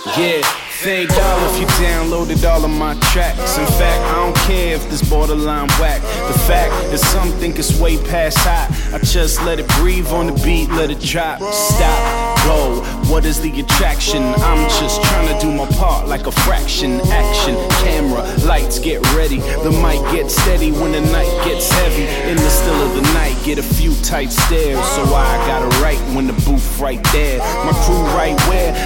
Yeah, thank God if you downloaded all of my tracks. In fact, I don't care if this borderline whack. The fact is some think it's way past hot. I just let it breathe on the beat, let it drop. Stop, go, what is the attraction? I'm just trying to do my part like a fraction. Action, camera, lights, get ready. The mic gets steady when the night gets heavy. In the still of the night, get a few tight stares. So I gotta write when the booth right there. My crew right where